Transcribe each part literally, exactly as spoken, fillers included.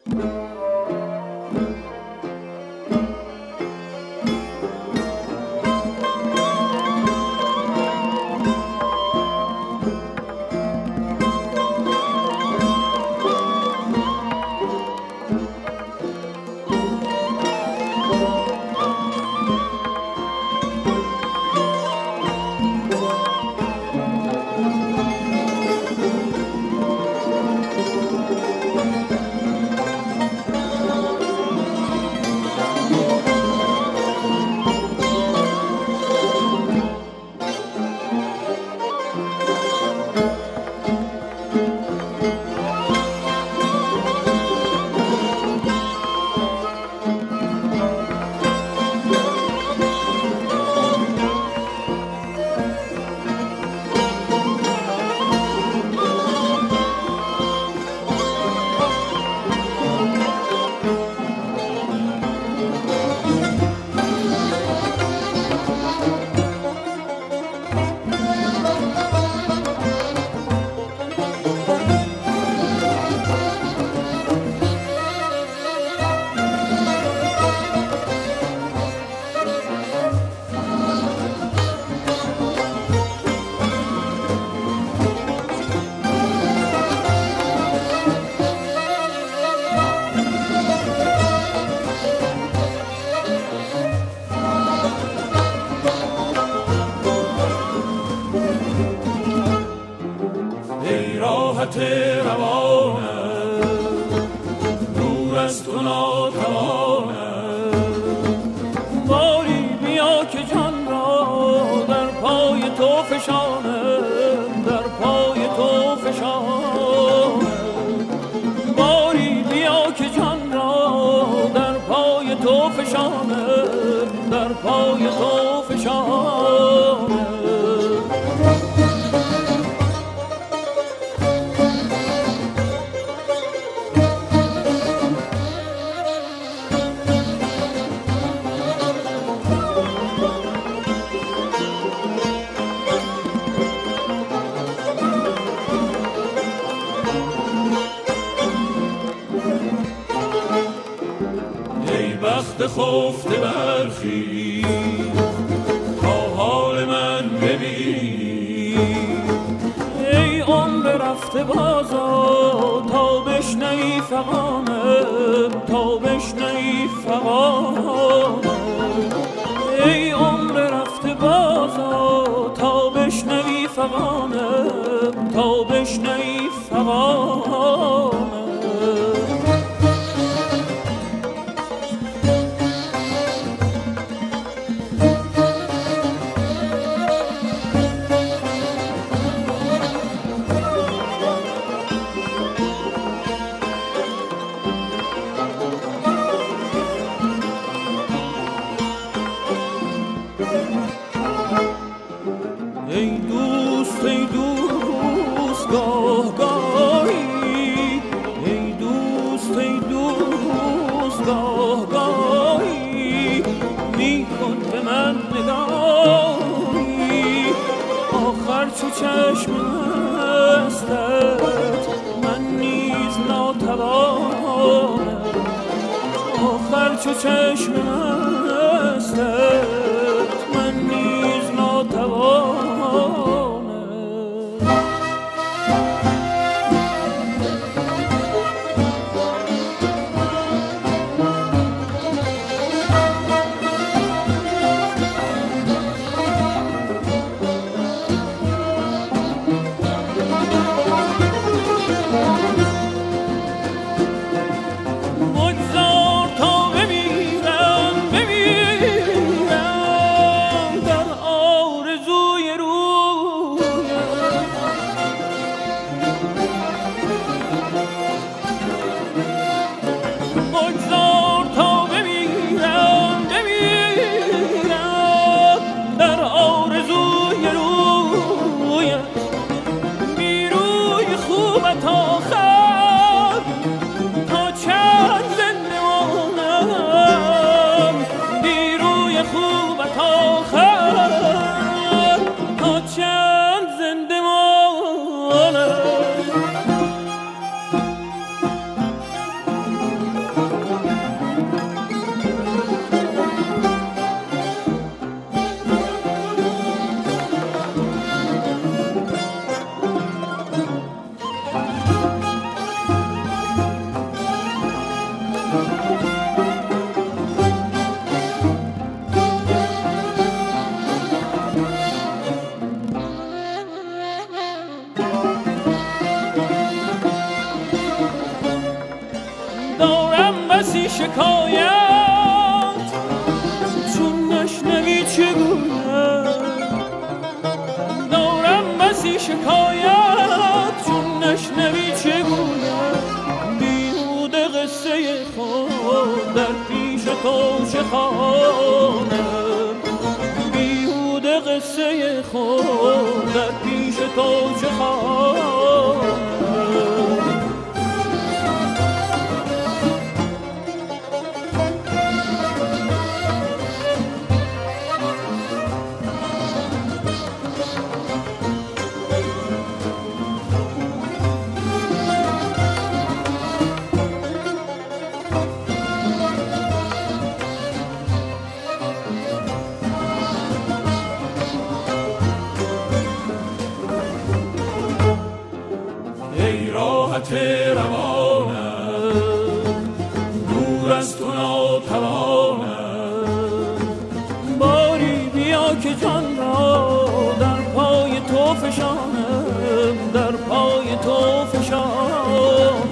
خفته برخی تا حال من ببین، ای عمر رفته بازا تا بشنوی فغانم، تا بشنوی فغانم، ای عمر رفته بازا تا بشنوی فغانم، تا بشنوی فغانم. چشم هستت من نیز ناتوانم، آخر چو چشم هستت من نیز ناتوانم. بگذار تا بمیرم بمیرم دارم بسی شکایت چون نشنوی چه گویم دارم بسی شکایت چون نشنوی چه گویم بیهوده قصه خود در پیش تو چه خوانم بیهوده قصه خود در پیش تو چه خوانم روانم دور از تو ناتوانم باری بیا که جان را در پای تو فشانم در پای تو فشانم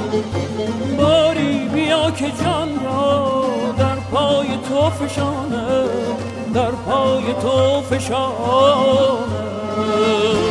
باری بیا که جان را در پای تو فشانم در پای تو فشانم